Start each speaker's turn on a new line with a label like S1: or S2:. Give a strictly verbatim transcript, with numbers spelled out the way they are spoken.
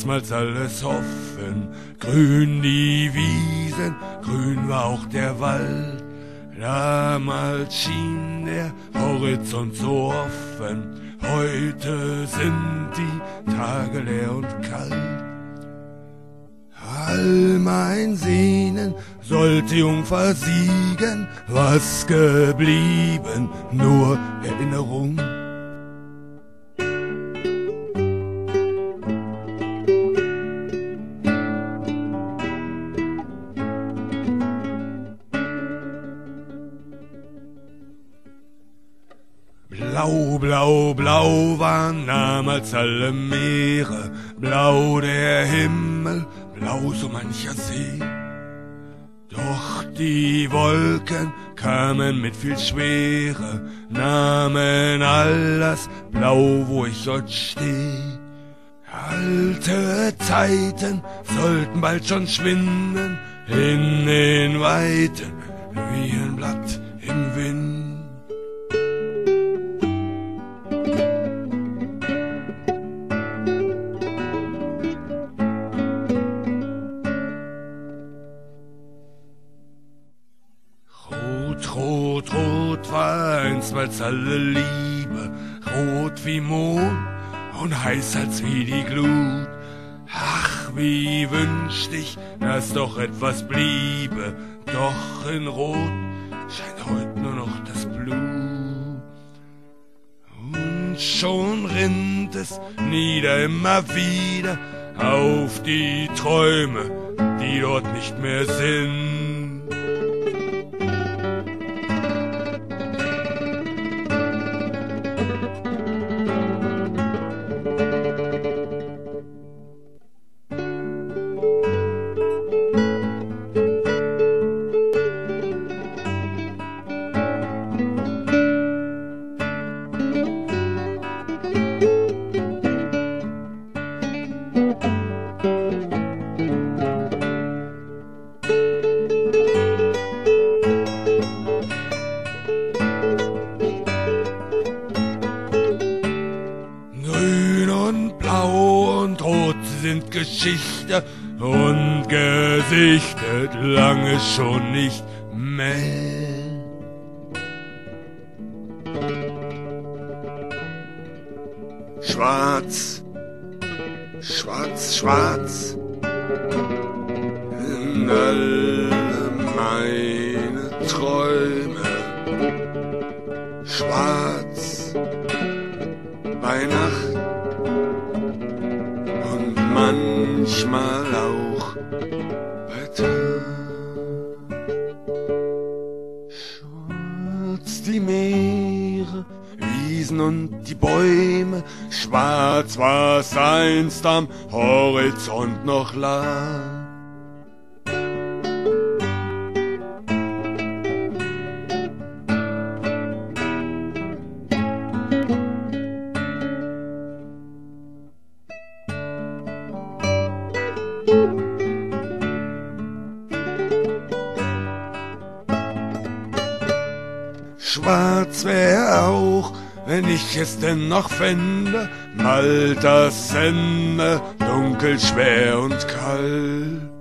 S1: einstmals alles offen, grün die Wiesen, grün war auch der Wald. Damals schien der Horizont so offen, heute sind die Tage leer und kalt. All mein Sehnen sollte jung versiegen, was geblieben, nur Erinnerung. Blau, blau, blau waren damals alle Meere, blau der Himmel, blau so mancher See. Doch die Wolken kamen mit viel Schwere, nahmen all das Blau, wo ich dort steh. Alte Zeiten sollten bald schon schwinden, in den Weiten wie ein Blatt im Wind. Rot, rot, rot war einstmals alle Liebe, rot wie Mond und heiß als wie die Glut. Ach, wie wünscht ich, dass doch etwas bliebe, doch in Rot scheint heute nur noch das Blut. Und schon rinnt es nieder immer wieder auf die Träume, die dort nicht mehr sind. Blau und Rot sind Geschichte und gesichtet lange schon nicht mehr. Schwarz, schwarz, schwarz in alle meine Träume. Schwarz bei Nacht und manchmal auch bei Tag. Schwarz die Meere, Wiesen und die Bäume, schwarz war's einst am Horizont noch lag. Schwarz wär auch, wenn ich es denn noch fände, bald das Ende, dunkel, schwer und kalt.